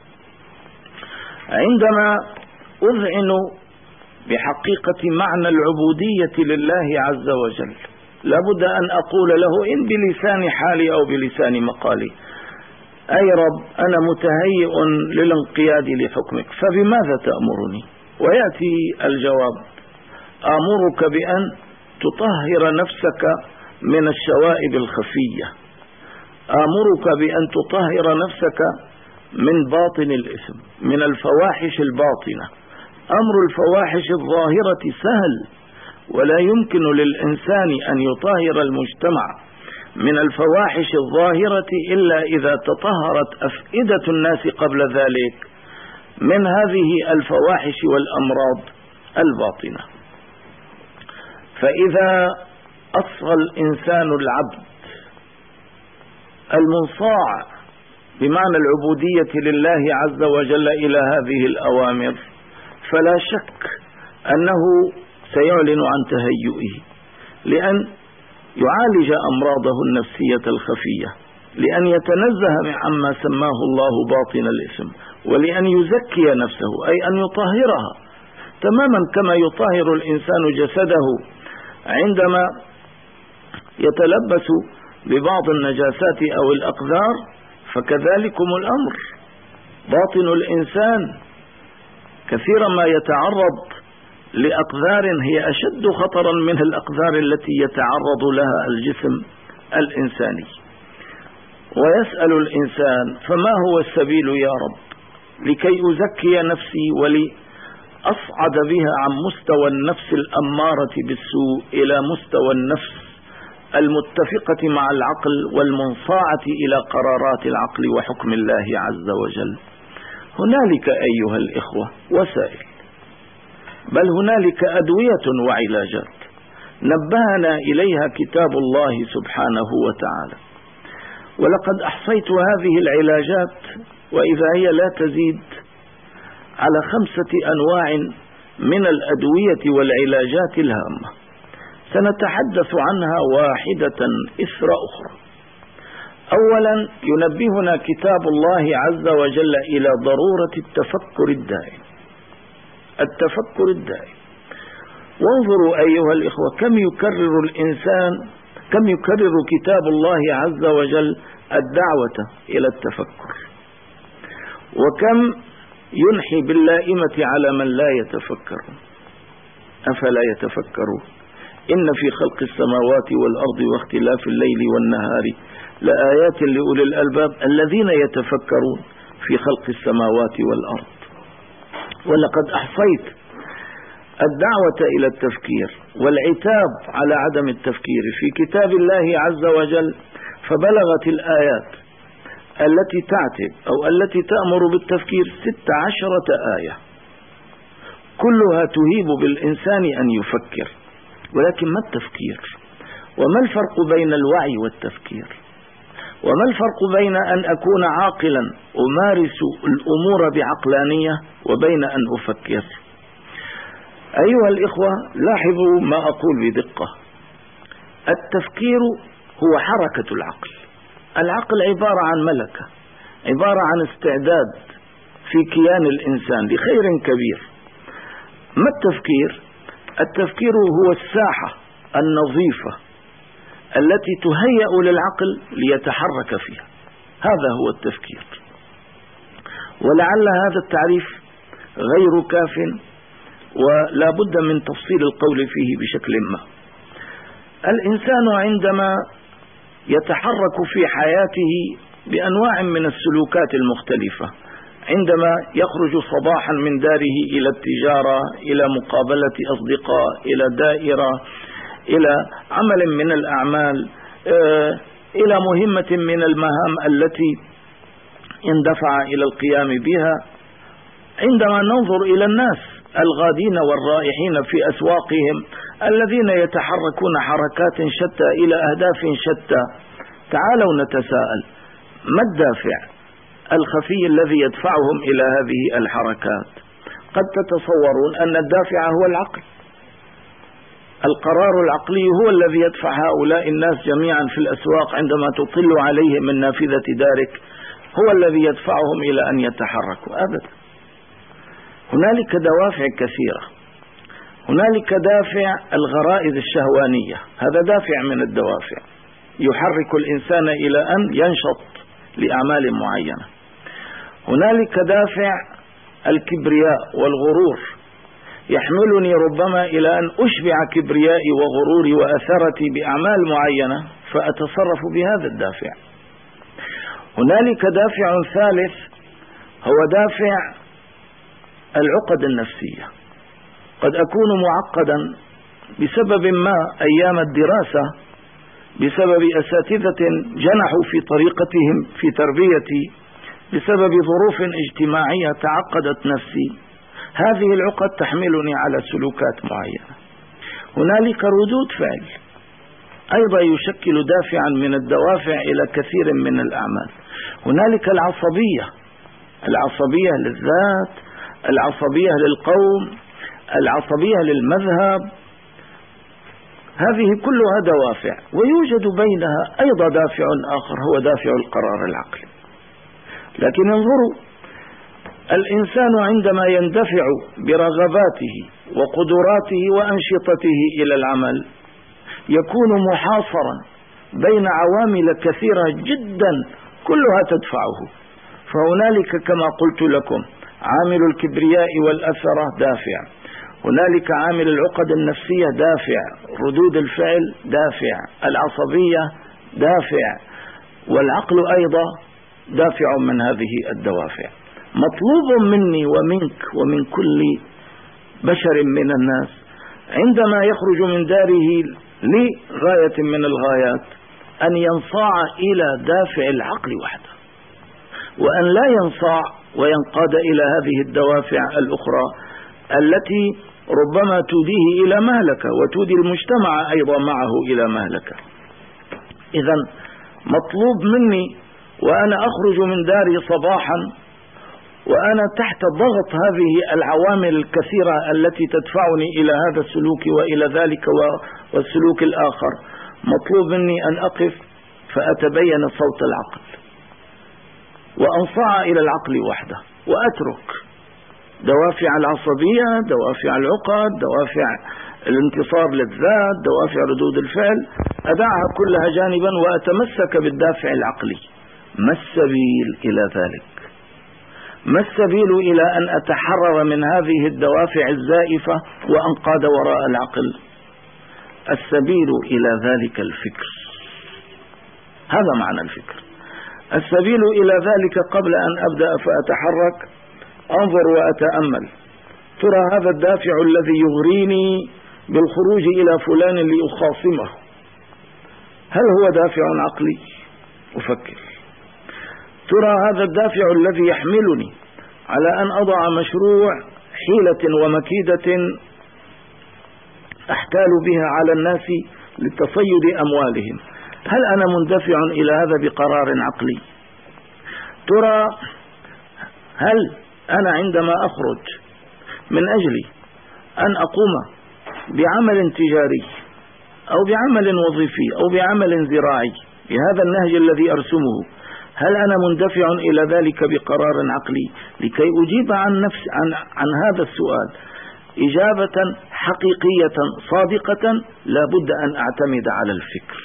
عندما أذعن بحقيقة معنى العبودية لله عز وجل لابد أن أقول له إن بلسان حالي أو بلسان مقالي: أي رب، أنا متهيئ للانقياد لحكمك، فبماذا تأمرني؟ ويأتي الجواب: آمرك بأن تطهر نفسك من الشوائب الخفية، آمرك بأن تطهر نفسك من باطن الإثم، من الفواحش الباطنة. أمر الفواحش الظاهرة سهل، ولا يمكن للإنسان أن يطهر المجتمع من الفواحش الظاهرة إلا إذا تطهرت أفئدة الناس قبل ذلك من هذه الفواحش والأمراض الباطنة. فإذا أصغى الإنسان العبد المنصاع بمعنى العبودية لله عز وجل إلى هذه الأوامر، فلا شك أنه سيعلن عن تهيئه لأن يعالج أمراضه النفسية الخفية، لأن يتنزه عما سماه الله باطن الإثم، ولأن يزكي نفسه أي أن يطهرها تماما كما يطهر الإنسان جسده عندما يتلبس ببعض النجاسات أو الأقذار، فكذلكم الأمر. باطن الإنسان كثيرا ما يتعرض لأقذار هي أشد خطرا من الأقذار التي يتعرض لها الجسم الإنساني. ويسأل الإنسان: فما هو السبيل يا رب لكي أزكي نفسي ولأصعد بها عن مستوى النفس الأمارة بالسوء إلى مستوى النفس المتفقة مع العقل والمنصاعة إلى قرارات العقل وحكم الله عز وجل؟ هنالك أيها الإخوة وسائل، بل هنالك أدوية وعلاجات نبهنا إليها كتاب الله سبحانه وتعالى. ولقد أحصيت هذه العلاجات وإذا هي لا تزيد على 5 أنواع من الأدوية والعلاجات الهامة، سنتحدث عنها واحدة إثر أخرى. أولا، ينبهنا كتاب الله عز وجل إلى ضرورة التفكر الدائم. التفكر الدائم. وانظروا أيها الإخوة كم يكرر كتاب الله عز وجل الدعوة إلى التفكر، وكم ينحي باللائمة على من لا يتفكر. أفلا يتفكرون؟ إن في خلق السماوات والأرض واختلاف الليل والنهار لآيات لأولي الألباب الذين يتفكرون في خلق السماوات والأرض. ولقد أحصيت الدعوة إلى التفكير والعتاب على عدم التفكير في كتاب الله عز وجل، فبلغت الآيات التي تعتب أو التي تأمر بالتفكير 16 آية، كلها تهيب بالإنسان أن يفكر. ولكن ما التفكير؟ وما الفرق بين الوعي والتفكير؟ وما الفرق بين أن أكون عاقلا أمارس الأمور بعقلانية وبين أن أفكر؟ أيها الإخوة، لاحظوا ما أقول بدقة. التفكير هو حركة العقل. العقل عبارة عن ملكة، عبارة عن استعداد في كيان الإنسان لخير كبير. ما التفكير؟ التفكير هو الساحة النظيفة التي تهيأ للعقل ليتحرك فيها. هذا هو التفكير. ولعل هذا التعريف غير كاف، ولا بد من تفصيل القول فيه بشكل ما. الإنسان عندما يتحرك في حياته بأنواع من السلوكات المختلفة، عندما يخرج صباحا من داره إلى التجارة، إلى مقابلة أصدقاء، إلى دائرة، إلى عمل من الأعمال، إلى مهمة من المهام التي اندفع إلى القيام بها، عندما ننظر إلى الناس الغادين والرائحين في أسواقهم الذين يتحركون حركات شتى إلى أهداف شتى، تعالوا نتساءل: ما الدافع الخفي الذي يدفعهم إلى هذه الحركات؟ قد تتصورون أن الدافع هو العقل. القرار العقلي هو الذي يدفع هؤلاء الناس جميعا في الأسواق عندما تطل عليهم من نافذة دارك، هو الذي يدفعهم إلى أن يتحركوا. أبدا. هنالك دوافع كثيرة. هنالك دافع الغرائز الشهوانية، هذا دافع من الدوافع يحرك الإنسان إلى أن ينشط لأعمال معينة. هنالك دافع الكبرياء والغرور، يحملني ربما إلى أن أشبع كبريائي وغروري وأثرتي بأعمال معينة فأتصرف بهذا الدافع. هنالك دافع ثالث هو دافع العقد النفسية. قد أكون معقدا بسبب ما أيام الدراسة، بسبب أساتذة جنحوا في طريقتهم في تربيتي، بسبب ظروف اجتماعية تعقدت نفسي. هذه العقد تحملني على سلوكات معينة. هنالك ردود فعل أيضا يشكل دافعا من الدوافع إلى كثير من الأعمال. هنالك العصبية للذات، العصبية للقوم، العصبية للمذهب. هذه كلها دوافع، ويوجد بينها أيضا دافع آخر هو دافع القرار العقلي. لكن انظروا، الإنسان عندما يندفع برغباته وقدراته وأنشطته إلى العمل يكون محاصرا بين عوامل كثيرة جدا كلها تدفعه. فهنالك كما قلت لكم عامل الكبرياء والأثرة دافع، هنالك عامل العقد النفسية دافع، ردود الفعل دافع، العصبية دافع، والعقل أيضا دافع من هذه الدوافع. مطلوب مني ومنك ومن كل بشر من الناس عندما يخرج من داره لغاية من الغايات أن ينصاع إلى دافع العقل وحده، وأن لا ينصاع وينقاد إلى هذه الدوافع الأخرى التي ربما توديه إلى مهلكة وتودي المجتمع أيضا معه إلى مهلكة. إذن مطلوب مني وأنا أخرج من داري صباحا وأنا تحت ضغط هذه العوامل الكثيرة التي تدفعني إلى هذا السلوك وإلى ذلك والسلوك الآخر، مطلوب مني أن أقف فأتبين صوت العقل وأنصاع إلى العقل وحده، وأترك دوافع العصبية، دوافع العقد، دوافع الانتصار للذات، دوافع ردود الفعل، أدعها كلها جانبا وأتمسك بالدافع العقلي. ما السبيل إلى ذلك؟ ما السبيل إلى أن أتحرر من هذه الدوافع الزائفة وأنقاد وراء العقل؟ السبيل إلى ذلك الفكر، هذا معنى الفكر. السبيل إلى ذلك قبل أن أبدأ فأتحرك أنظر وأتأمل، ترى هذا الدافع الذي يغريني بالخروج إلى فلان لأخاصمه هل هو دافع عقلي؟ أفكر. ترى هذا الدافع الذي يحملني على أن أضع مشروع حيلة ومكيدة أحتال بها على الناس لتصيد أموالهم، هل أنا مندفع إلى هذا بقرار عقلي؟ ترى هل أنا عندما أخرج من أجل أن أقوم بعمل تجاري أو بعمل وظيفي أو بعمل زراعي بهذا النهج الذي أرسمه، هل أنا مندفع إلى ذلك بقرار عقلي؟ لكي أجيب عن هذا السؤال إجابة حقيقية صادقة لابد أن أعتمد على الفكر.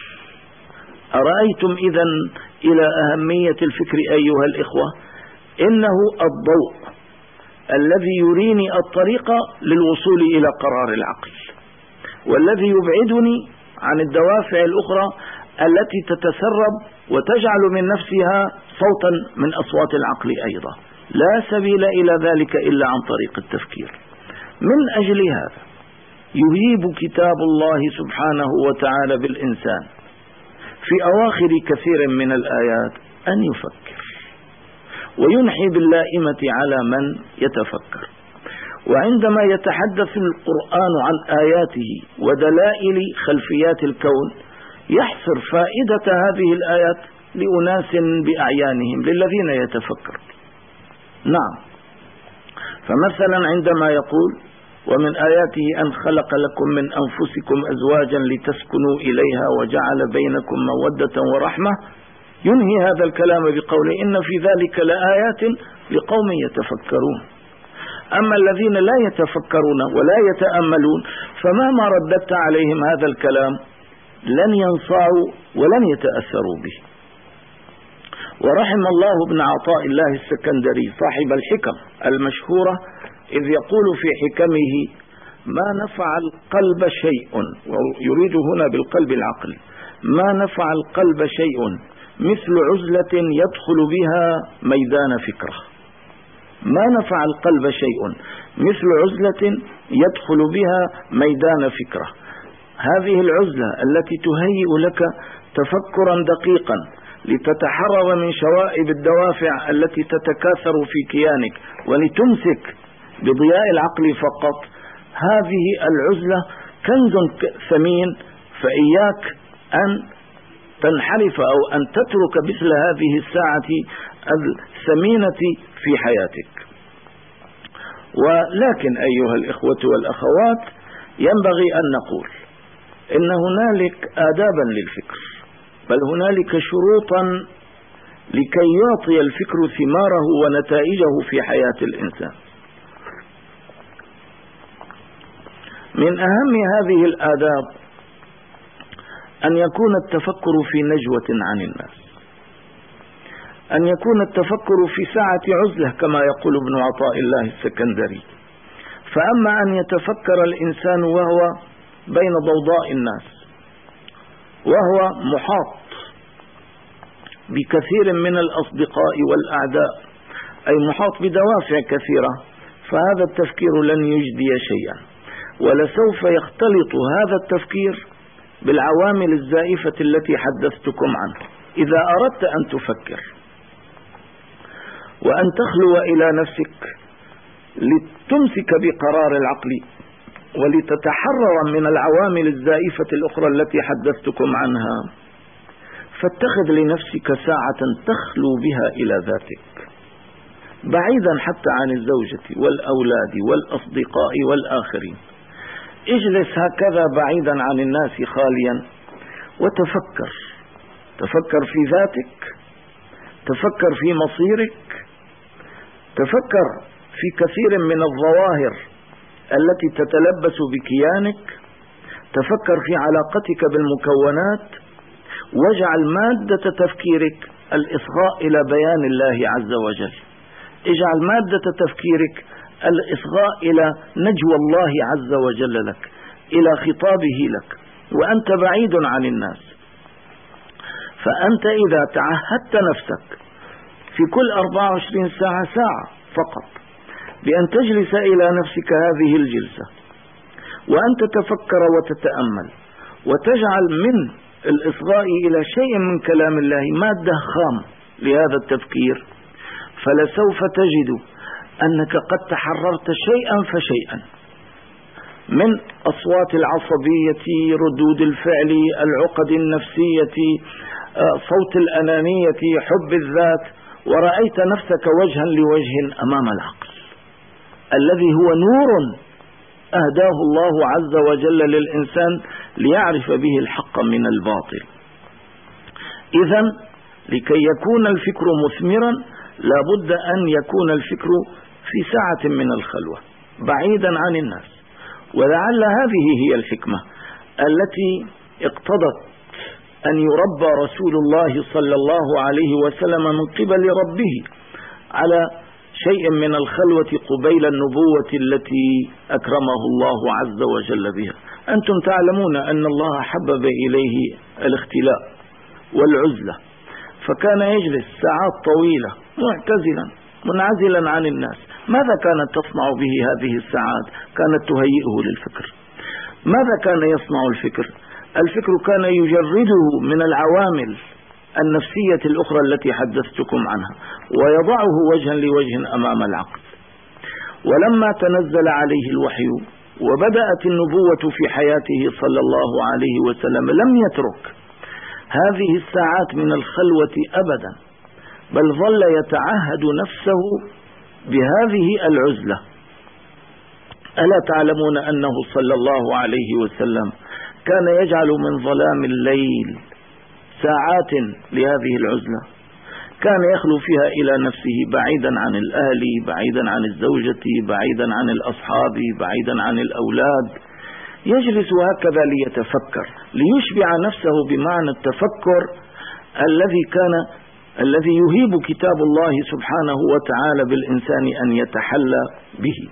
أرأيتم إذن إلى أهمية الفكر أيها الإخوة؟ إنه الضوء الذي يريني الطريق للوصول إلى قرار العقل، والذي يبعدني عن الدوافع الأخرى التي تتسرب وتجعل من نفسها صوتا من أصوات العقل أيضا. لا سبيل إلى ذلك إلا عن طريق التفكير. من أجل هذا يهيب كتاب الله سبحانه وتعالى بالإنسان في أواخر كثير من الآيات أن يفكر، وينحي باللائمة على من يتفكر. وعندما يتحدث القرآن عن آياته ودلائل خلفيات الكون يحصر فائدة هذه الآيات لأناس بأعيانهم، للذين يتفكر. نعم، فمثلا عندما يقول ومن آياته أن خلق لكم من أنفسكم أزواجا لتسكنوا إليها وجعل بينكم مودة ورحمة، ينهي هذا الكلام بقوله إن في ذلك لآيات لقوم يتفكرون. أما الذين لا يتفكرون ولا يتأملون فمهما رددت عليهم هذا الكلام لن ينصاعوا ولن يتأثروا به. ورحم الله ابن عطاء الله السكندري صاحب الحكم المشهورة إذ يقول في حكمه ما نفع القلب شيء، ويريد هنا بالقلب العقل، ما نفع القلب شيء مثل عزلة يدخل بها ميدان فكرة. ما نفع القلب شيء مثل عزلة يدخل بها ميدان فكرة. هذه العزلة التي تهيئ لك تفكرا دقيقا لتتحرر من شوائب الدوافع التي تتكاثر في كيانك ولتمسك بضياء العقل فقط، هذه العزلة كنز ثمين، فإياك أن تنحرف أو أن تترك مثل هذه الساعة الثمينة في حياتك. ولكن أيها الإخوة والأخوات ينبغي أن نقول إن هنالك آدابا للفكر، بل هنالك شروطا لكي يعطي الفكر ثماره ونتائجه في حياة الإنسان. من أهم هذه الآداب أن يكون التفكر في نجوة عن الناس، أن يكون التفكر في ساعة عزلة كما يقول ابن عطاء الله السكندري. فأما أن يتفكر الإنسان وهو بين ضوضاء الناس، وهو محاط بكثير من الأصدقاء والأعداء، أي محاط بدوافع كثيرة، فهذا التفكير لن يجدي شيئا، ولسوف يختلط هذا التفكير بالعوامل الزائفة التي حدثتكم عنها. إذا أردت أن تفكر وأن تخلو إلى نفسك لتمسك بقرار العقل ولتتحرر من العوامل الزائفة الأخرى التي حدثتكم عنها، فاتخذ لنفسك ساعة تخلو بها إلى ذاتك، بعيدا حتى عن الزوجة والأولاد والأصدقاء والآخرين. اجلس هكذا بعيدا عن الناس خاليا وتفكر، تفكر في ذاتك، تفكر في مصيرك، تفكر في كثير من الظواهر التي تتلبس بكيانك، تفكر في علاقتك بالمكونات، واجعل مادة تفكيرك الإصغاء إلى بيان الله عز وجل، اجعل مادة تفكيرك الإصغاء إلى نجوى الله عز وجل لك، إلى خطابه لك، وأنت بعيد عن الناس. فأنت إذا تعهدت نفسك في كل 24 ساعة ساعة فقط بأن تجلس إلى نفسك هذه الجلسة، وأن تتفكر وتتأمل، وتجعل من الإصغاء إلى شيء من كلام الله مادة خام لهذا التفكير، فلسوف تجد أنك قد تحررت شيئا فشيئا من أصوات العصبية، ردود الفعل، العقد النفسية، صوت الأنانية، حب الذات، ورأيت نفسك وجها لوجه أمام العقل الذي هو نور أهداه الله عز وجل للإنسان ليعرف به الحق من الباطل. إذن لكي يكون الفكر مثمرا لابد أن يكون الفكر في ساعة من الخلوة بعيدا عن الناس. ولعل هذه هي الحكمة التي اقتضت أن يربى رسول الله صلى الله عليه وسلم من قبل ربه على شيء من الخلوة قبيل النبوة التي أكرمه الله عز وجل بها. أنتم تعلمون أن الله حبب إليه الاختلاء والعزلة، فكان يجلس ساعات طويلة معتزلا منعزلا عن الناس. ماذا كانت تصنع به هذه الساعات؟ كانت تهيئه للفكر. ماذا كان يصنع الفكر؟ الفكر كان يجرده من العوامل النفسية الأخرى التي حدثتكم عنها ويضعه وجها لوجه أمام العقل. ولما تنزل عليه الوحي وبدأت النبوة في حياته صلى الله عليه وسلم لم يترك هذه الساعات من الخلوة أبدا، بل ظل يتعهد نفسه بهذه العزلة. ألا تعلمون أنه صلى الله عليه وسلم كان يجعل من ظلام الليل ساعات لهذه العزلة، كان يخلو فيها إلى نفسه بعيدا عن الأهل، بعيدا عن الزوجة، بعيدا عن الأصحاب، بعيدا عن الأولاد، يجلس هكذا ليتفكر، ليشبع نفسه بمعنى التفكر الذي يهيب كتاب الله سبحانه وتعالى بالإنسان أن يتحلى به.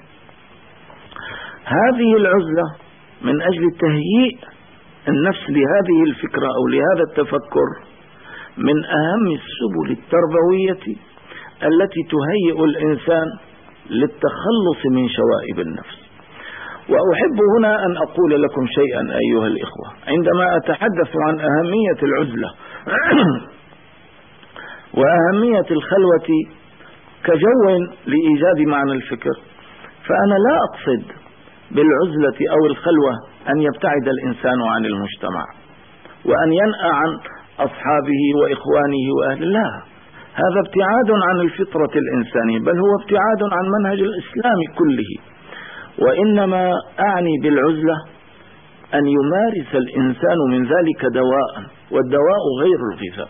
هذه العزلة من أجل تهيئ النفس لهذه الفكرة أو لهذا التفكر من أهم السبل التربوية التي تهيئ الإنسان للتخلص من شوائب النفس. وأحب هنا أن أقول لكم شيئا أيها الإخوة، عندما أتحدث عن أهمية العزلة وأهمية الخلوة كجو لإيجاد معنى الفكر، فأنا لا أقصد بالعزلة أو الخلوة أن يبتعد الإنسان عن المجتمع وأن ينأى عن أصحابه وإخوانه وأهله، لا، هذا ابتعاد عن الفطرة الإنسانية، بل هو ابتعاد عن منهج الإسلام كله. وإنما أعني بالعزلة أن يمارس الإنسان من ذلك دواء، والدواء غير الغذاء،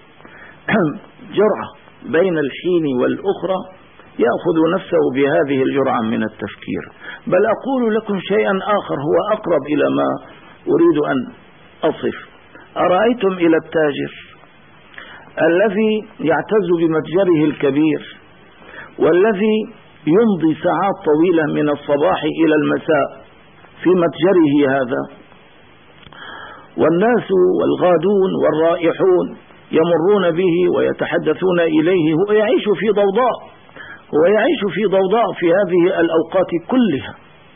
جرعة بين الحين والأخرى يأخذ نفسه بهذه الجرعة من التفكير. بل أقول لكم شيئا آخر هو أقرب إلى ما أريد أن أصف. أرأيتم إلى التاجر الذي يعتز بمتجره الكبير، والذي يمضي ساعات طويلة من الصباح إلى المساء في متجره هذا، والناس والغادون والرائحون يمرون به ويتحدثون إليه. هو يعيش في ضوضاء، هو يعيش في ضوضاء في هذه الأوقات كلها.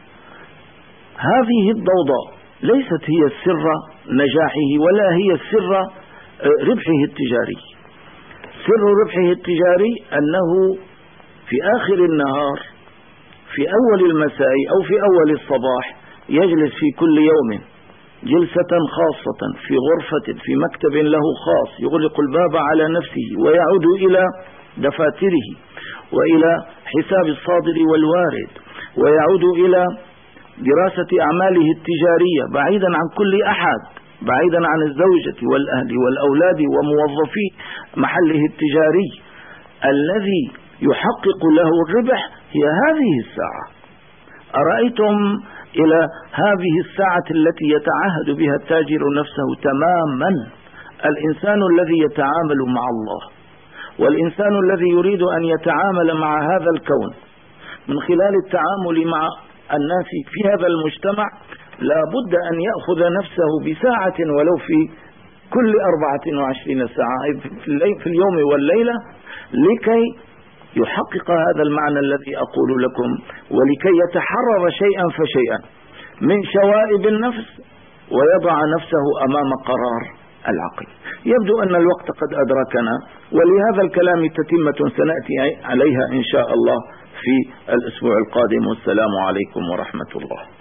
هذه الضوضاء ليست هي السر نجاحه، ولا هي السر ربحه التجاري. سر ربحه التجاري أنه في آخر النهار، في أول المساء أو في أول الصباح، يجلس في كل يوم جلسة خاصة في غرفة في مكتب له خاص، يغلق الباب على نفسه ويعود إلى دفاتره وإلى حساب الصادر والوارد، ويعود إلى دراسة أعماله التجارية بعيدا عن كل أحد، بعيدا عن الزوجة والأهل والأولاد وموظفي محله التجاري. الذي يحقق له الربح هي هذه الساعة. أرأيتم إلى هذه الساعة التي يتعهد بها التاجر نفسه تماما، الإنسان الذي يتعامل مع الله، والإنسان الذي يريد أن يتعامل مع هذا الكون من خلال التعامل مع الناس في هذا المجتمع، لا بد أن يأخذ نفسه بساعة ولو في كل 24 ساعة في اليوم والليلة، لكي يحقق هذا المعنى الذي أقول لكم، ولكي يتحرر شيئا فشيئا من شوائب النفس ويضع نفسه أمام قرار العقل. يبدو أن الوقت قد أدركنا، ولهذا الكلام تتمة سنأتي عليها إن شاء الله في الأسبوع القادم. والسلام عليكم ورحمة الله.